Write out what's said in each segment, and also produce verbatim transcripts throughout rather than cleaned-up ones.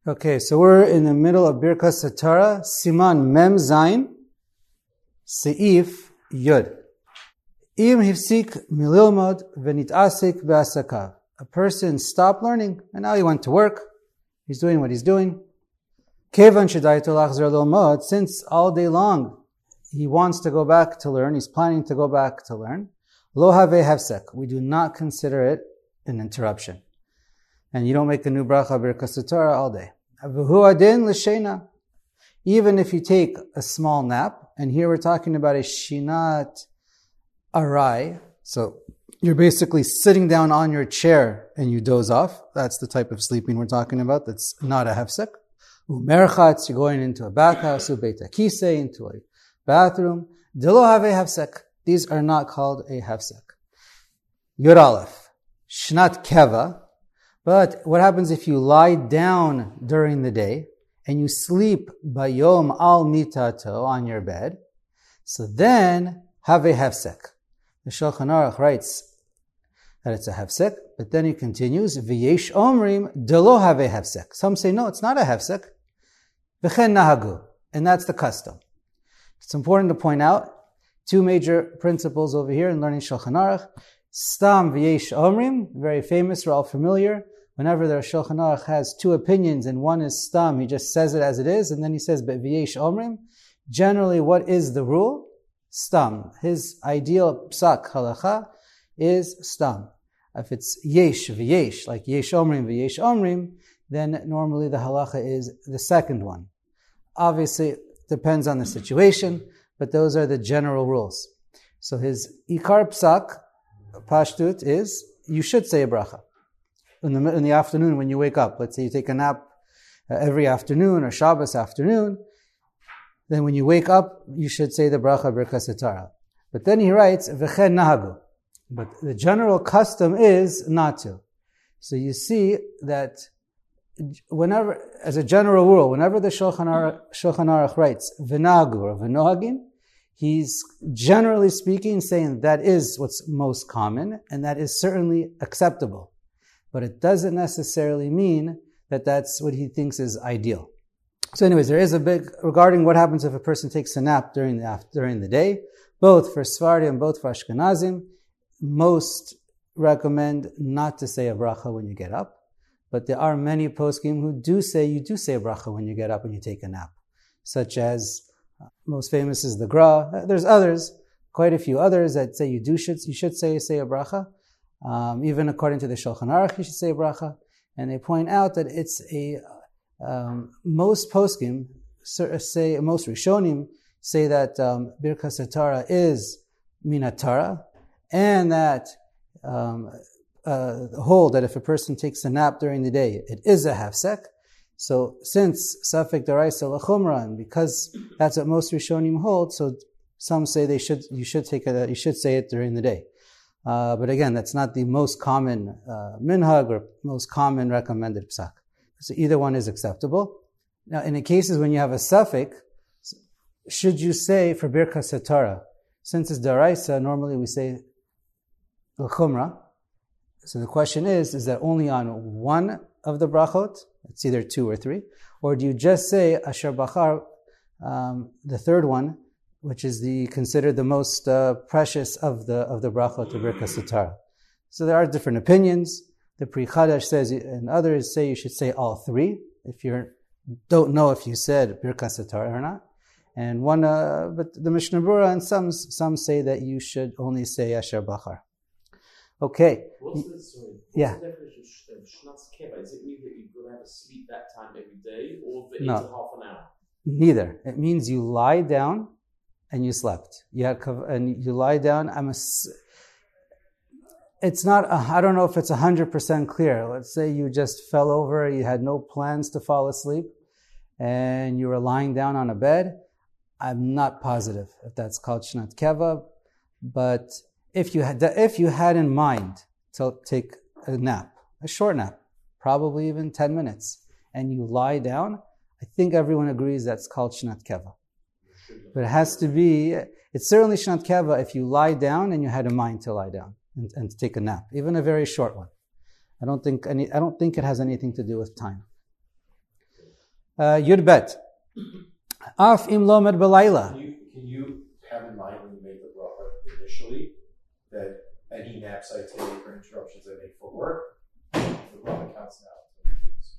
Okay, so we're in the middle of Birkas Torah, Siman Mem Zayin, Seif Yud. Im hifsik mililmod v'nitasik be'asakav. A person stopped learning, and now he went to work. He's doing what he's doing. Kevan shedayto lachzor lilmod. Since all day long he wants to go back to learn, he's planning to go back to learn. Lo haveh hefsek. We do not consider it an interruption. And you don't make a new bracha Birkas Torah all day. V'hu adin l'shena. Even if you take a small nap, and here we're talking about a shinat arai, so you're basically sitting down on your chair and you doze off. That's the type of sleeping we're talking about. That's not a hefsek. Umerchatz, you're going into a bathhouse, ubeit akise, into a bathroom. Dilo have a hefsek. These are not called a hefsek. Yud Aleph, shnat keva. But what happens if you lie down during the day and you sleep bayom al mitato on your bed? So then have a hefsek. The Shulchan Aruch writes that it's a hefsek, but then he continues, v'yesh omrim delo have a hefsek. Some say, no, it's not a hefsek. V'chen nahagu. And that's the custom. It's important to point out two major principles over here in learning Shulchan Aruch. Stam v'yesh omrim, very famous, we're all familiar. Whenever the Shulchan Aruch has two opinions, and one is stam, he just says it as it is, and then he says, but v'yesh omrim. Generally, what is the rule? Stam. His ideal psak halacha is stam. If it's yesh v'yesh, like yesh omrim v'yesh omrim, then normally the halacha is the second one. Obviously, it depends on the situation, but those are the general rules. So his ikar psak, pashtut, is you should say a bracha. In the, in the afternoon when you wake up. Let's say you take a nap uh, every afternoon or Shabbos afternoon. Then when you wake up, you should say the bracha Birkas Torah. But then he writes, v'chen nahagu. But the general custom is not to. So you see that whenever, as a general rule, whenever the Shulchan Aruch, Shulchan Aruch writes, v'nahagu or v'nohagin, he's generally speaking saying that is what's most common, and that is certainly acceptable. But it doesn't necessarily mean that that's what he thinks is ideal. So anyways, there is a big, regarding what happens if a person takes a nap during the during the day, both for Sephardim and both for Ashkenazim, most recommend not to say a bracha when you get up. But there are many poskim who do say you do say a bracha when you get up and you take a nap. Such as, uh, most famous is the Gra. There's others, quite a few others that say you do should, you should say, say a bracha. Um, even according to the Shulchan Aruch, you should say bracha. And they point out that it's a, um, most poskim say, most Rishonim say that um, Birkas Torah is Minat Torah, and that um, uh, hold that if a person takes a nap during the day, it is a hefsek. So since Safek Daraisa L'chumra, and because that's what most Rishonim hold, so some say they should, you should take a, you should say it during the day. Uh, but again, that's not the most common uh, minhag or most common recommended psak. So either one is acceptable. Now, in the cases when you have a suffix, should you say for Birkas Torah? Since it's daraisa, normally we say l'chumra. So the question is, is that only on one of the brachot? It's either two or three. Or do you just say asher bachar, um, the third one, which is the considered the most uh, precious of the of the brachot of Birkas Torah. So there are different opinions. The Pri Chadash says, and others say you should say all three if you don't know if you said Birkas Torah or not. And one, uh, but the Mishnah Berurah and some some say that you should only say Asher Bachar. Okay. What's the, sorry, what's yeah. the definition of Shnatz Keva? Does it mean that you're going to have to sleep that time every day, or that No. it's a half an hour? Neither. It means you lie down and you slept. You had, and you lie down. I'm a, it's not, I don't know if it's one hundred percent clear. Let's say you just fell over, you had no plans to fall asleep, and you were lying down on a bed. I'm not positive if that's called Shnat Keva, but if you had, if you had in mind to take a nap, a short nap, probably even ten minutes, and you lie down, I think everyone agrees that's called Shnat Keva. But it has to be, it's certainly Shnat Keva if you lie down and you had a mind to lie down and, and to take a nap, even a very short one. I don't think any, I don't think it has anything to do with time. Uh, Yud Bet. Af im lomed belayla. Can you, can you have in mind when you make the bracha initially that any naps I take or interruptions I make for work, the bracha counts now?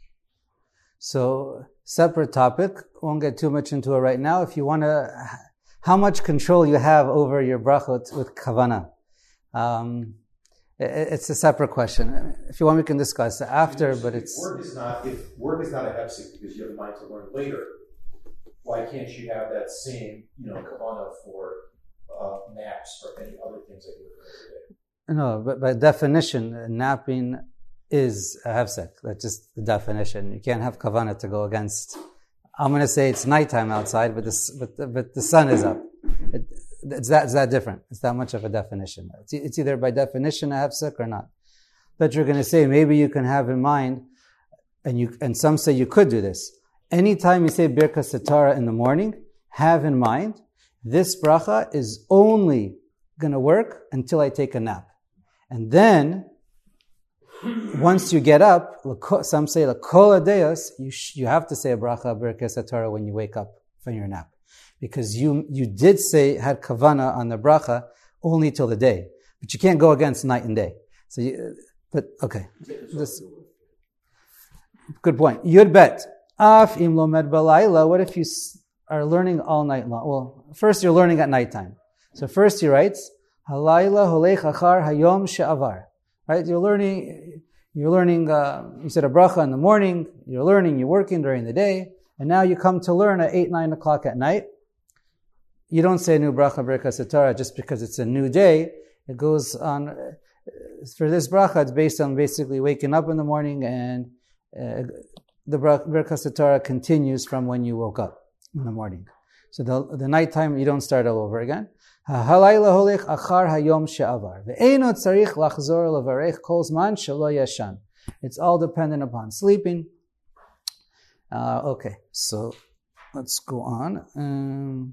So, separate topic. Won't get too much into it right now. If you want to, how much control you have over your brachot with kavana. Um, it's a separate question. If you want, we can discuss it after, but if it's... Work is not, if work is not a hefsek because you have a mind to learn later, why can't you have that same, you know, kavana for uh, naps or any other things that you're doing today? No, but by definition, napping is a hefsek. That's just the definition. You can't have kavana to go against. I'm going to say it's nighttime outside, but the but the, but the sun is up. It, it's that it's that different. It's that much of a definition. It's, it's either by definition a hefsek or not. But you're going to say maybe you can have in mind, and you and some say you could do this. Anytime you say Birkas Satara in the morning, have in mind this bracha is only going to work until I take a nap, and then. Once you get up, some say l'kol hadeos, you you have to say a bracha Birkas Hatara when you wake up from your nap, because you you did say had kavana on the bracha only till the day, but you can't go against night and day. So, you, but okay, this good point. Yud Bet af im lomed balayla. What if you are learning all night long? Well, first you're learning at nighttime. So first he writes halayla holech achar hayom she'avar. Right, you're learning. You're learning. Uh, you said a bracha in the morning. You're learning. You're working during the day, and now you come to learn at eight, nine o'clock at night. You don't say a new bracha Birkas Hatara just because it's a new day. It goes on. For this bracha, it's based on basically waking up in the morning, and uh, the Birkas Hatara continues from when you woke up in the morning. So the the nighttime you don't start all over again. Halayla holech achar hayom she'avar. Ve'eno tzarich lachzor levarech kol zman shelo yashan. It's all dependent upon sleeping. Uh, okay, so let's go on. Um,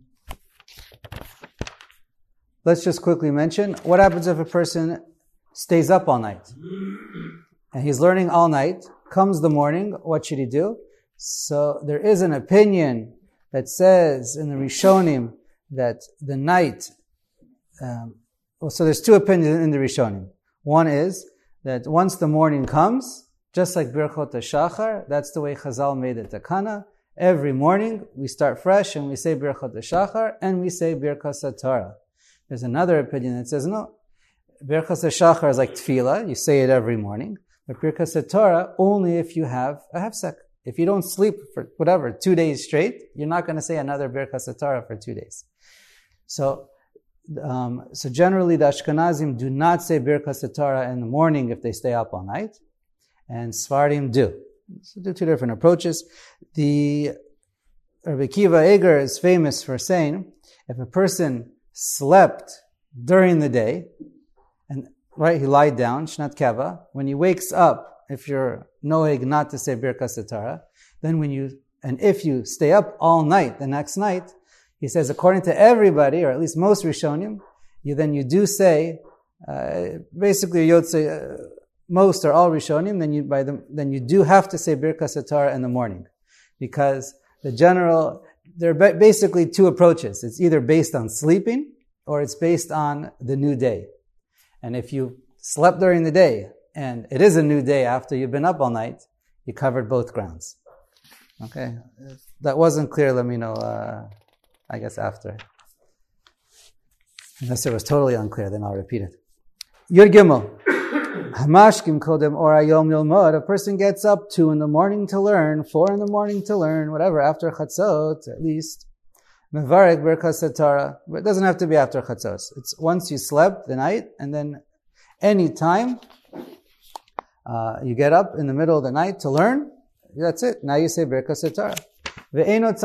let's just quickly mention what happens if a person stays up all night and he's learning all night. Comes the morning, what should he do? So there is an opinion that says in the Rishonim that the night. Um, well, so there's two opinions in the Rishonim. One is that once the morning comes, just like Birchot HaShachar, that's the way Chazal made it takana. Every morning we start fresh and we say Birchot HaShachar and we say Birkas HaTorah. There's another opinion that says no, Birkas HaShachar is like tefillah, you say it every morning, but Birkas HaTorah only if you have a hefsek. If you don't sleep for whatever, two days straight, you're not going to say another Birkas HaTorah for two days. So Um, so generally the Ashkenazim do not say Birkas Hatara in the morning if they stay up all night, and Sfardim do. So do two different approaches. The Rabbi Kiva Eger is famous for saying, if a person slept during the day, and right, he lied down, Shnat Keva, when he wakes up, if you're noeg not to say Birkas Hatara, then when you, and if you stay up all night the next night, he says, according to everybody, or at least most Rishonim, you then you do say, uh, basically, you'd say uh, most or all Rishonim. Then you by the then you do have to say Birkas Hatara in the morning, because the general there are basically two approaches. It's either based on sleeping or it's based on the new day. And if you slept during the day and it is a new day after you've been up all night, you covered both grounds. Okay, if that wasn't clear, let me know. Uh, I guess after. Unless it was totally unclear, then I'll repeat it. Yud Gimel. Hamashkim kodem ora yom yilmod. A person gets up two in the morning to learn, four in the morning to learn, whatever, after chatzot, at least. Mevarek Birkas Hatara. But it doesn't have to be after chatzot. It's once you slept the night, and then any time uh, you get up in the middle of the night to learn, that's it. Now you say Birkas Hatara. But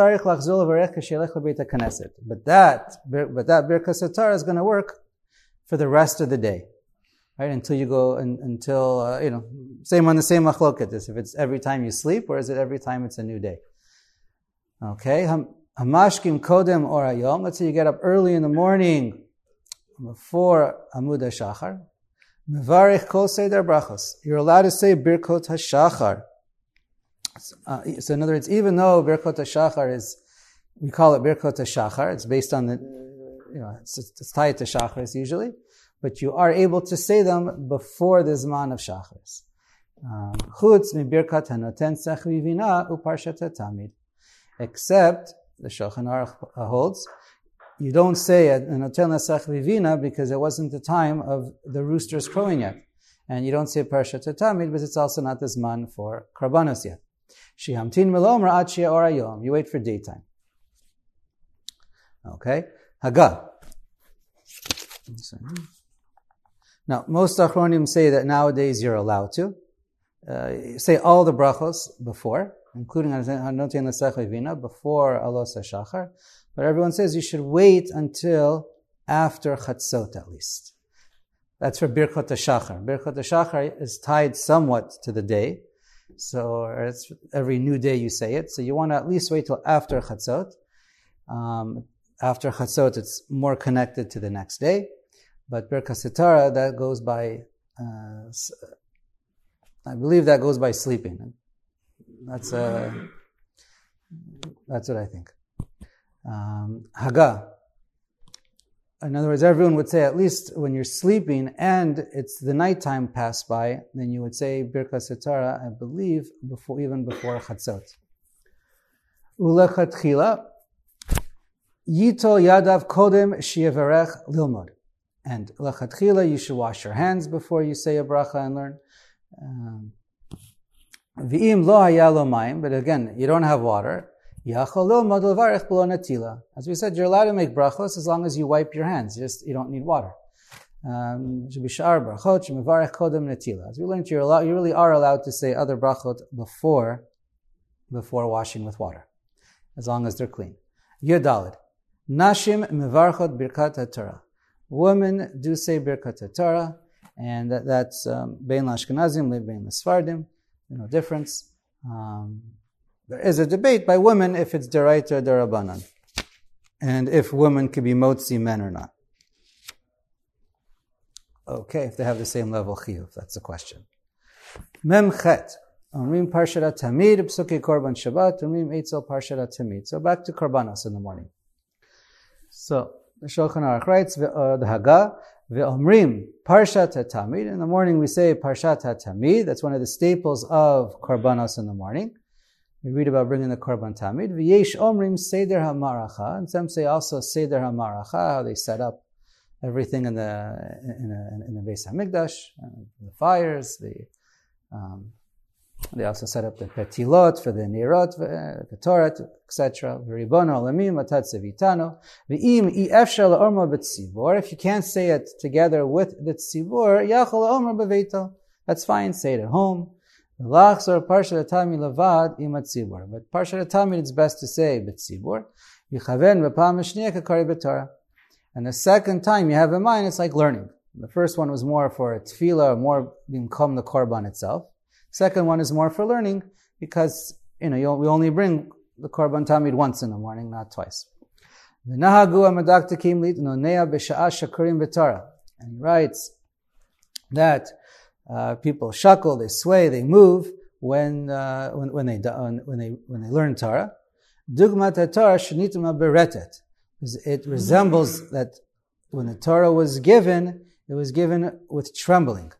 that, but that Birkas Hatara is going to work for the rest of the day, right? Until you go, in, until, uh, you know, same on the same machloket is if it's every time you sleep or is it every time it's a new day. Okay. Hamashkim kodem or ayom. Let's say you get up early in the morning before Amud HaShachar. Mevarich kol seder brachos. You're allowed to say Birkot HaShachar. Uh, so in other words, even though Birkot HaShachar is, we call it Birkot HaShachar, it's based on the, you know, it's, it's tied to Shacharis usually, but you are able to say them before the Zman of Shacharis. Chutz mi Birkat HaNoten Sech Vivina uParshat HaTamid. Except, the Shulchan Aruch holds, you don't say it Noten Sech Vivina because it wasn't the time of the roosters crowing yet. And you don't say Parshat HaTamid because it's also not the Zman for Karbanos yet. Shihamtin Melomer Ad She'or Hayom. You wait for daytime. Okay? Haga. Now, most Achronim say that nowadays you're allowed to. Uh, say all the brachos before, including Hanotin L'Sech Vivina, before Alos HaShachar. But everyone says you should wait until after Chatzot at least. That's for Birkot HaShachar. Birkot HaShachar is tied somewhat to the day. So it's every new day you say it. So you want to at least wait till after Chatzot. Um, after Chatzot, it's more connected to the next day. But Birkas Sitara, that goes by, uh, I believe that goes by sleeping. That's uh, that's what I think. Um, Haga. In other words, everyone would say at least when you're sleeping and it's the nighttime passed by, then you would say Birkas Sitara, I believe, before even before Chatzot. Ulechatchila Yitol Yadav Kodem Sheyevarech Lilmod. And lechatchila, you should wash your hands before you say a bracha and learn. V'im lo haya lo mayim, but again, you don't have water. Yachol lilmod levarech b'lo natila. As we said, you're allowed to make brachos as long as you wipe your hands. Just you don't need water. Um, B'shar brachot shemevarech kodem natila. As we learned, you're allowed, you really are allowed to say other brachot before before washing with water, as long as they're clean. Yudalid. Nashim mevarchot birkat haTorah. Women do say Birkat HaTorah, and that, that's um, Bein L'Ashkenazim, Bein L'Sfardim, no difference. Um, there is a debate by women if it's Deraita or Derabanan, and if women could be Motzi men or not. Okay, if they have the same level Chiyuv, that's the question. Mem Chet, Omrim Parshat Tamid, Psuke Korban Shabbat, Omrim Eitzel Parshat Tamid. So back to Korbanos in the morning. So, the Shulchan Aruch writes, uh, the Haga, Ve'omrim Parshat HaTamid. In the morning we say Parshat HaTamid. That's one of the staples of Korbanos in the morning. We read about bringing the Korban Tamid. V'yesh Omrim Seder HaMaracha. And some say also Seder HaMaracha, how they set up everything in the in, a, in the Beis HaMikdash, uh, the fires, the um, they also set up the petilot for the nirot, the Torah, et cetera. V'ribono olamim atat tzivitano. V'im i efshar la'orma b'tzibor. If you can't say it together with the tzibor, yachol la'orma b'veito. That's fine. Say it at home. V'lachzor parshat hatamid levad im tzibor. But parshat hatamid it's best to say b'tzibor. V'chaven v'pam hashniya k'kari b'Torah. And the second time you have in mind, it's like learning. The first one was more for tefillah, more become the korban itself. Second one is more for learning because, you know, you, we only bring the Korban Tamid once in the morning, not twice. And he writes that uh, people shuckle, they sway, they move when uh, when, when they when they when they learn Torah. Dugmat Torah shenitum beretet. It resembles that when the Torah was given, it was given with trembling.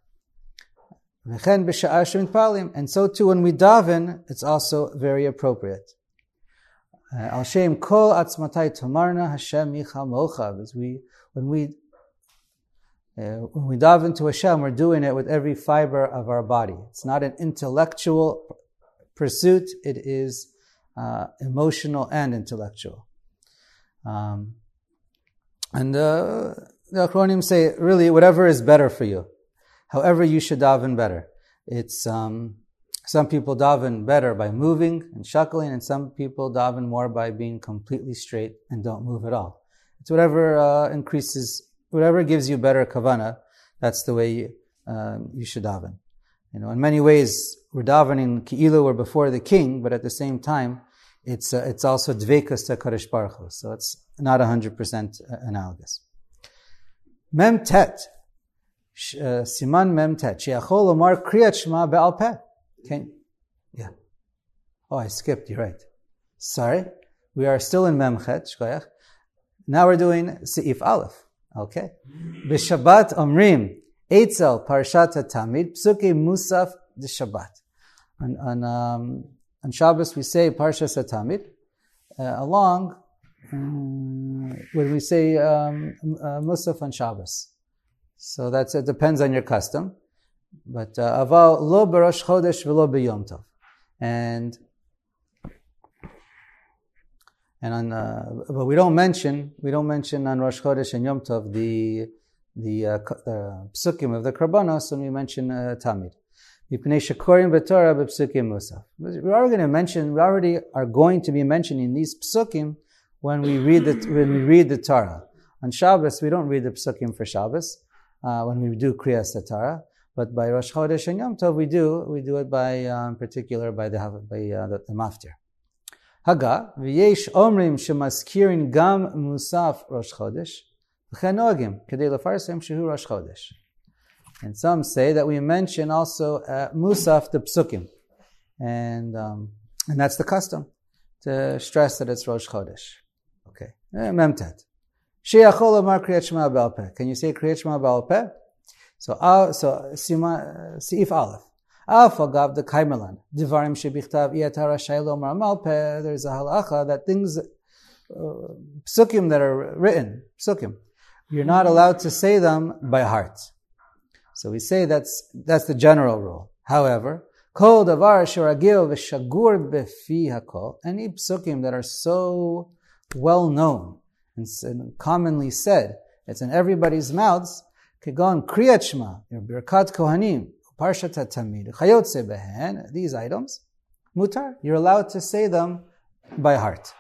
And so too when we daven, it's also very appropriate. Al Shem kol atzmatai tomarna Hashem yichal mocha. We when we uh, when we daven to Hashem, we're doing it with every fiber of our body. It's not an intellectual pursuit; it is uh, emotional and intellectual. Um, and uh, the Achronim say, really, whatever is better for you. However, you should daven better. It's um, some people daven better by moving and shuckling, and some people daven more by being completely straight and don't move at all. It's whatever uh, increases, whatever gives you better kavanah. That's the way you, um, you should daven. You know, in many ways, we're davening ki'ilu, we're before the king, but at the same time, it's uh, it's also dveikus to Kadosh Baruch Hu, so it's not one hundred percent analogous. Mem tet. Uh, Siman Mem Tet. She'achol omar kriyat shema be'al peh. Okay. Yeah. Oh, I skipped, you're right. Sorry. We are still in Memchet, Shkoyach. Now we're doing Seif Aleph. Okay. B'Shabbat Omrim, Eitzel Parshat HaTamid, Psuki Musaf de Shabbat. On, on, um, on Shabbos we say Parshat HaTamid, uh, along um, when we say um, uh, Musaf on Shabbos. So that's, it depends on your custom. But Aval lo b'Rosh Chodesh v'lo b'Yom Tov. And And on, uh, but we don't mention, we don't mention on Rosh Chodesh and Yom Tov the, the, uh, the psukim of the Karbanos, and we mention, uh, Tamid. Mipnei shekorim b'Torah b'psukim musaf. We're already going to mention, we already are going to be mentioning these psukim when we read the, when we read the Torah. On Shabbos, we don't read the psukim for Shabbos, uh, when we do Kriyas Torah. But by Rosh Chodesh and Yom Tov, we do, we do it by, um, particular by the, by, uh, the, the Maftir. Haga, v'yesh omrim shemaskirin gam musaf Rosh Chodesh, v'chen nogim, kedei lefarsem shehu Rosh Chodesh. And some say that we mention also uh, musaf the psukim. And, um, and that's the custom, to stress that it's Rosh Chodesh. Okay. Memtet. Sheyachol amar kriyat shema ba'al peh. Can you say kriyat shema ba'al peh? So, uh, so, sima, Seif Aleph. Afagav the Kaimelan. Divarim shebichtav iyatara shaylo marmal peh. There's a halacha that things, uh, psukim that are written, psukim, you're not allowed to say them by heart. So we say that's, that's the general rule. However, kol davar shoragil v'shagur befi hakol. Any psukim that are so well known and, and commonly said, it's in everybody's mouths, Kegon Kriyat Shema, Birkat Kohanim, Parshat HaTamid, Chayotze Behen, these items, mutar, you're allowed to say them by heart.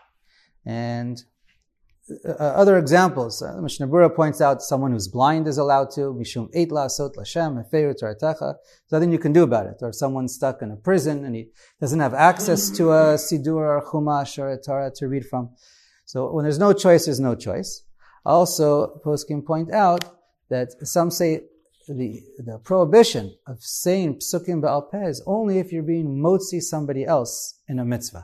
And uh, other examples, uh, Mishnah Berurah points out someone who's blind is allowed to, Mishum Eit La'asot L'Shem, Hefeiru Toratecha, there's nothing you can do about it. Or someone's stuck in a prison and he doesn't have access to a Sidur or Chumash or a Torah to read from. So when there's no choice, there's no choice. Also, poskim point out that some say the, the prohibition of saying psukim ba'al peh is only if you're being motzi somebody else in a mitzvah.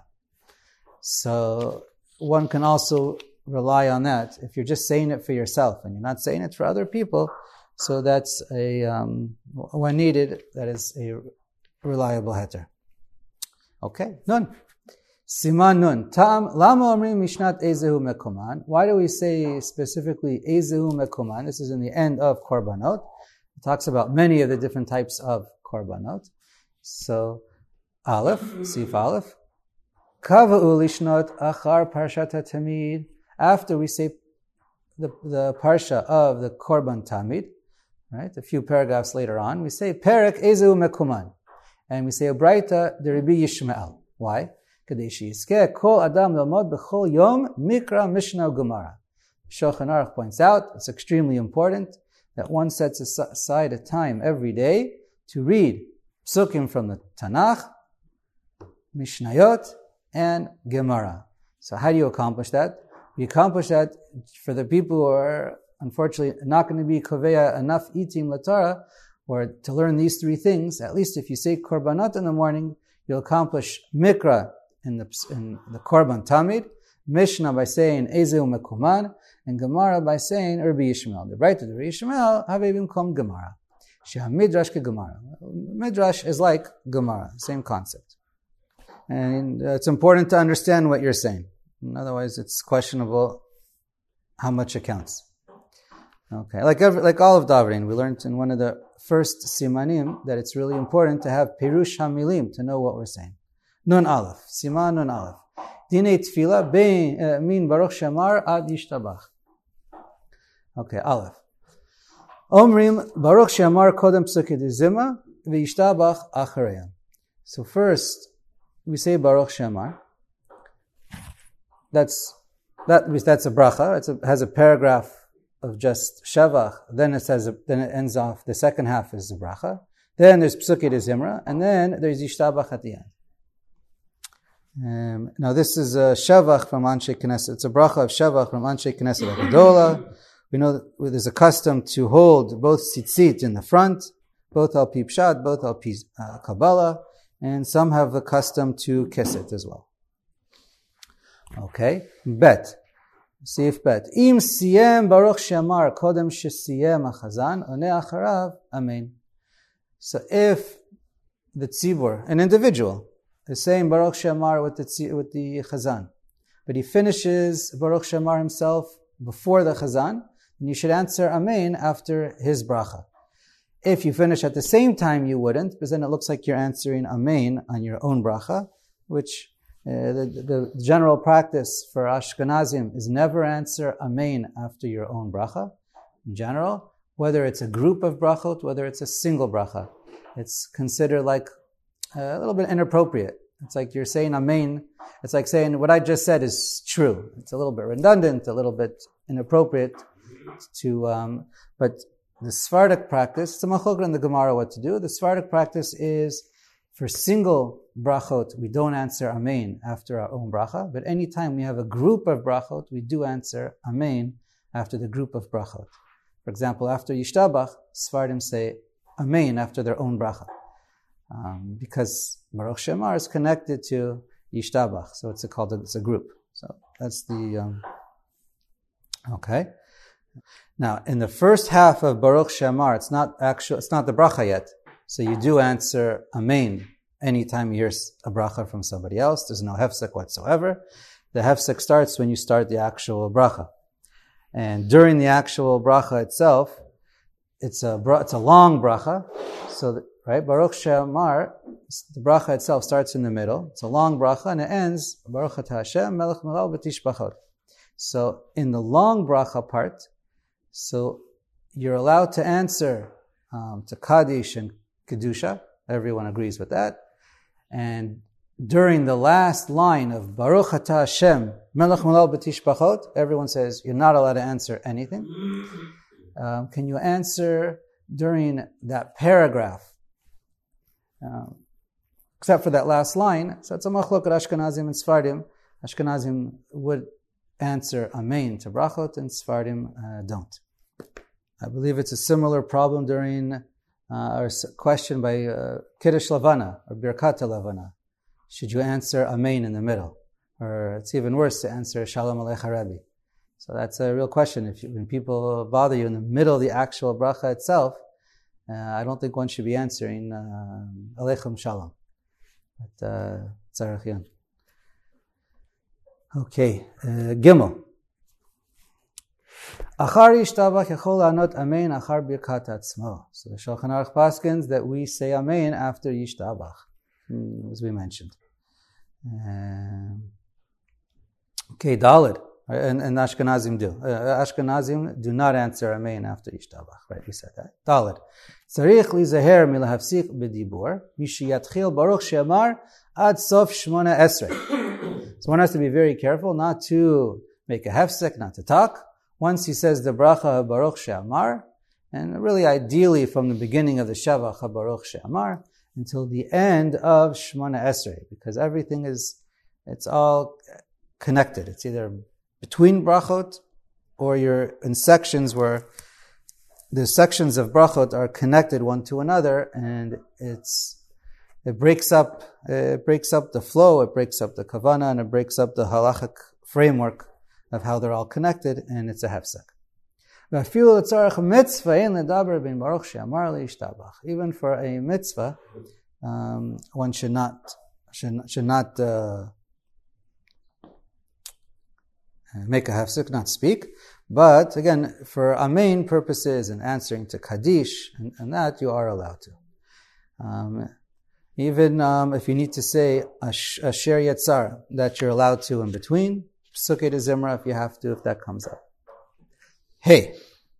So one can also rely on that. If you're just saying it for yourself and you're not saying it for other people, so that's a, um, when needed, that is a reliable heter. Okay, nun. Siman nun. Tam, lama omrim mishnat ezehu mekoman. Why do we say specifically ezehu mekoman? This is in the end of korbanot. It talks about many of the different types of korbanot. So, Aleph, Seif Aleph. Kava'u lishnot achar parshat tamid. After we say the, the parsha of the korban tamid, right? A few paragraphs later on, we say perek ezehu mekoman. And we say a braita de Rabbi Yishmael. Why? Kol Adam Lamod B'chol Yom Mikra Mishnah Gemara. Shulchan Aruch points out it's extremely important that one sets aside a time every day to read psukim from the Tanakh, Mishnayot, and Gemara. So how do you accomplish that? You accomplish that for the people who are unfortunately not going to be koveya enough eating latara, or to learn these three things. At least if you say korbanot in the morning, you'll accomplish Mikra in the, in the Korban Tamid, Mishnah by saying Ezehu Mekuman, and Gemara by saying Rabbi Yishmael. The right of the Rabbi Yishmael have even come Gemara. Shah Midrash ke Gemara. Midrash is like Gemara, same concept. And uh, it's important to understand what you're saying. Otherwise, it's questionable how much it counts. Okay, like every, like all of Davrin, we learned in one of the first simanim that it's really important to have Pirush Hamilim to know what we're saying. Nun Aleph, Siman Nun Aleph. Dinei Tefillah bein min Baruch Shamar ad Yishtabach. Okay, Aleph. Omrim Baruch Shamar kodem psukim dezima v'Yishtabach achareyam. So first we say Baruch Shamar. That's that. That's a bracha. It has a paragraph of just Shavach. Then it says. Then it ends off. The second half is the bracha. Then there's psukim dezimra, and then there's Yishtabach at the end. Um, now this is a Shavach from Anshe Knesset. It's a bracha of Shavach from Anshe Knesset Agadola. We know that there's a custom to hold both tzitzit in the front, both al pi pshat, both al pi uh, Kabbalah, and some have the custom to kiss it as well. Okay, bet. Sif bet. Im siyem baruch she'amar kodem shesiyem hachazan oneh acharav amen. So if the tzibur, an individual, is saying baruch she'amar with the with the chazan, but he finishes baruch she'amar himself before the chazan, then you should answer amen after his bracha. If you finish at the same time, you wouldn't, because then it looks like you're answering amen on your own bracha, which uh, the, the general practice for Ashkenazim is never answer amen after your own bracha. In general, whether it's a group of brachot, whether it's a single bracha, it's considered like a little bit inappropriate. It's like you're saying amen. It's like saying what I just said is true. It's a little bit redundant, a little bit inappropriate to, um, but the Sephardic practice, it's a machlokes in the Gemara what to do. The Sephardic practice is for single brachot, we don't answer amen after our own bracha, but anytime we have a group of brachot, we do answer amen after the group of brachot. For example, after Yishtabach, Sephardim say amen after their own bracha. Um, because Baruch She'amar is connected to Yishtabach, so it's a, called a, it's a group. So that's the, um, okay. Now, in the first half of Baruch She'amar, it's not actual, it's not the bracha yet. So you do answer amen anytime you hear a bracha from somebody else. There's no hefsek whatsoever. The hefsek starts when you start the actual bracha. And during the actual bracha itself, it's a, it's a long bracha. So, that, right, Baruch She'amar, the bracha itself starts in the middle. It's a long bracha and it ends, Baruch atah Hashem, melech melal v'tishbachot. So in the long bracha part, so you're allowed to answer um, to Kaddish and Kedusha. Everyone agrees with that. And during the last line of Baruch atah Hashem, melech melal b'tishbachot, everyone says you're not allowed to answer anything. Um, can you answer during that paragraph? Um, except for that last line. So it's a machlok at Ashkenazim and Sfardim. Ashkenazim would answer amen to brachot and Sfardim uh, don't. I believe it's a similar problem during uh, our question by uh, Kiddush Lavana or Birkat Lavana. Should you answer amen in the middle? Or it's even worse to answer Shalom Aleichem Rabbi. So that's a real question. If you, when people bother you in the middle of the actual bracha itself, uh, I don't think one should be answering uh, Aleichem Shalom. But uh, Tzarech Yan. Okay, uh, Gimel. Achar yishtabach yachol anot amen achar birkat atzmo. So the Shulchan Aruch paskins that we say amen after yishtabach, as we mentioned. Um, okay, Daled, and, and Ashkenazim do. Uh, Ashkenazim do not answer amen after yishtabach. Right, we said that. Daled. Tzarich lizaher milahafsik b'dibur mishiyatchil baruch she'amar ad sof shmona esrei. So one has to be very careful not to make a hefsek, not to talk. Once he says the bracha of Baruch She'amar, and really ideally from the beginning of the Shavach of Baruch She'amar until the end of Shmona Esrei, because everything is, it's all connected. It's either between brachot or you're in sections where the sections of brachot are connected one to another, and it's It breaks up, it breaks up the flow, it breaks up the kavana, and it breaks up the halachic framework of how they're all connected, and it's a hefsek. Even for a mitzvah, um, one should not should, should not uh, make a hefsek, not speak. But again, for amen purposes and answering to kaddish and, and that, you are allowed to. Um, Even um, if you need to say a, sh- a sher yetzar, that you're allowed to in between. Psukei de Zimra if you have to, if that comes up. Hey.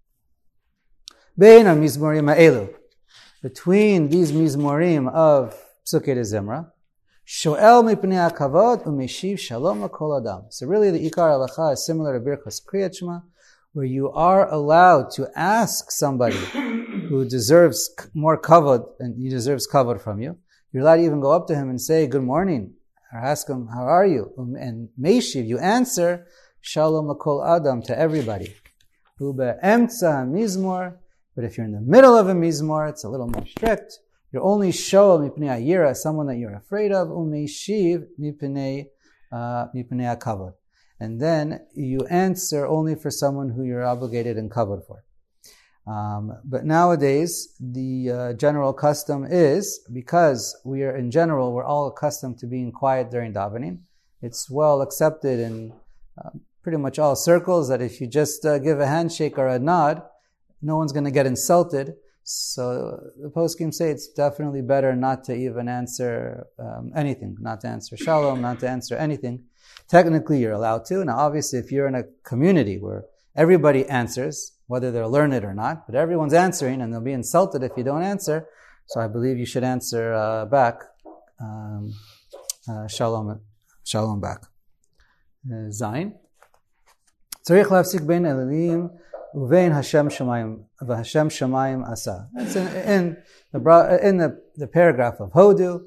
Bein ha-mizmorim ha'elu. Between these mizmorim of Psukei de Zimra, shoel mipnei hakavod u'meshiv shalom l'kol adam. So really the Ikar Halacha is similar to Birchas Kriyat Shema, where you are allowed to ask somebody who deserves more kavod, and he deserves kavod from you. You're allowed to even go up to him and say, good morning, or ask him, how are you? And Meishiv, you answer, Shalom l'kol Adam, to everybody. Ube emtza mizmor, but if you're in the middle of a mizmor, it's a little more strict. You're only shoel mipnei ayira, someone that you're afraid of, umeishiv mipnei uh, mipnei akavod. And then you answer only for someone who you're obligated and covered for. Um, but nowadays, the uh, general custom is, because we are in general, we're all accustomed to being quiet during davening. It's well accepted in uh, pretty much all circles that if you just uh, give a handshake or a nod, no one's going to get insulted. So the poskim say it's definitely better not to even answer um, anything, not to answer shalom, not to answer anything. Technically, you're allowed to. Now, obviously, if you're in a community where everybody answers, whether they're learned or not, but everyone's answering and they'll be insulted if you don't answer, so I believe you should answer uh, back, um, uh, shalom, shalom back. Uh, Zayin. Tzarich lafsik bein elilim uvein Hashem shamayim v'Hashem shamayim asa. It's in, in the in the, the paragraph of Hodu.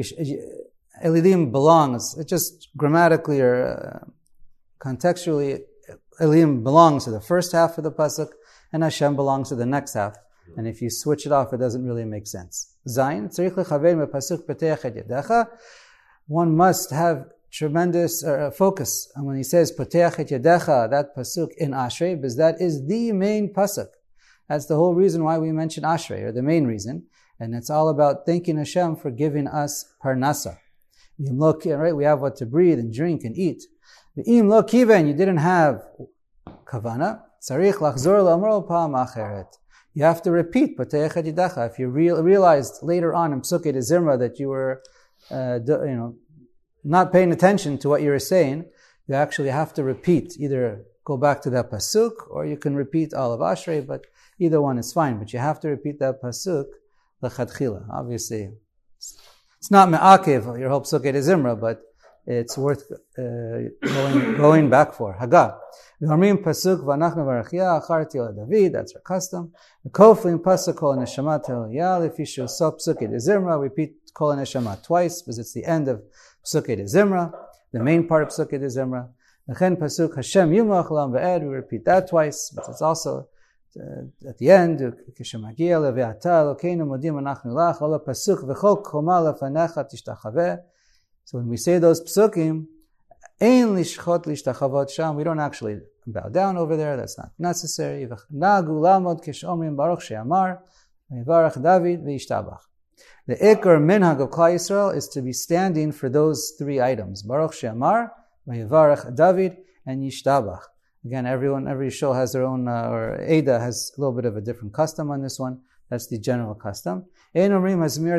Elilim belongs. It just grammatically or uh, contextually, Elilim belongs to the first half of the pasuk, and Hashem belongs to the next half. And if you switch it off, it doesn't really make sense. Zayin, tzarich lechaver mepasuk p'teach et yadecha. One must have tremendous uh, focus. And when he says p'teach et yadecha, that pasuk in Ashrei, because that is the main pasuk. That's the whole reason why we mention Ashrei, or the main reason. And it's all about thanking Hashem for giving us parnasa. Look, right? We have what to breathe and drink and eat. Im lo kiven, you didn't have kavana. Tzarich lachzor la'amro pa'am acheret. You have to repeat p'teich et yadecha. If you real, realized later on in Psukei de Zimra that you were, uh, you know, not paying attention to what you were saying, you actually have to repeat. Either go back to that pasuk, or you can repeat all of Ashrei. But either one is fine. But you have to repeat that pasuk l'chadchila. Obviously, it's not me'akev your whole Psukei de Zimra, but it's worth uh, going, going back for. Haga. V'omrim pasuk v'anachnu v'arachia acharti la David. That's our custom. V'koflim pasuk kol neshama te'eliyah. If you show Psukei de Zimra, repeat kol neshama twice, because it's the end of Psukei de Zimra, the main part of Psukei de Zimra. V'chen pasuk Hashem yimach lam v'ed. We repeat that twice, but it's also uh, at the end. K'shemagia leve'ata Elokeinu modim anachnu lach. Ola pasuk v'chol koma lefanecha tishtachaveh. So when we say those psukim, ein lishchot lishtachavot sham, we don't actually bow down over there. That's not necessary. Nagu lamod kishomrim baruch she'amar v'yivarach David v'yishtabach. The ikar minhag of Klal Yisrael is to be standing for those three items: baruch she'amar, v'yivarach David, and yishtabach. Again, everyone, every show has their own, uh, or Ada has a little bit of a different custom on this one. That's the general custom. You should not say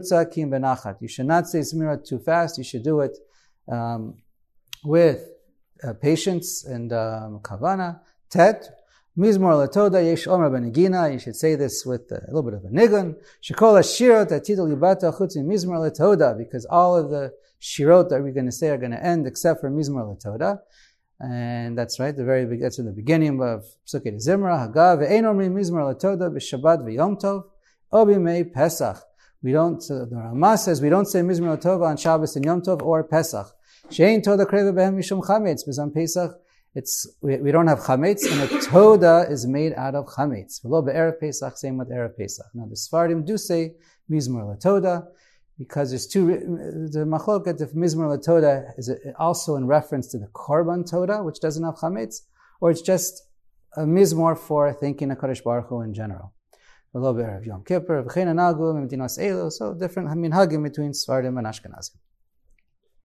Zmirat too fast. You should do it um, with uh, patience and um, kavana. Tet. Mizmor latoda yesh omer benegina. You should say this with a little bit of a nigun. Shekol hashirot atidol libata chutz mizmor latoda, because all of the shirot that we're going to say are going to end except for mizmor latoda. And that's right, the very that's in the beginning of Psukei de Zimra. Haga ve'ein omrim mizmor latoda b'Shabbat v'Yom Tov o b'mei Pesach. We don't. Uh, the Ramah says we don't say mizmor latoda on Shabbos and Yom Tov or Pesach. She'ein toda kreva behem mishum chametz. Because on Pesach, it's we, we don't have chametz, and a toda is made out of chametz. V'lo be'erev Pesach, same with erev Pesach. Now the Sfardim do say mizmor latoda, because there's two, the machloket if mizmor latoda is also in reference to the korban toda, which doesn't have chametz, or it's just a mizmor for thanking HaKadosh Baruch Hu in general. So different minhagim between Sfardim and Ashkenazim.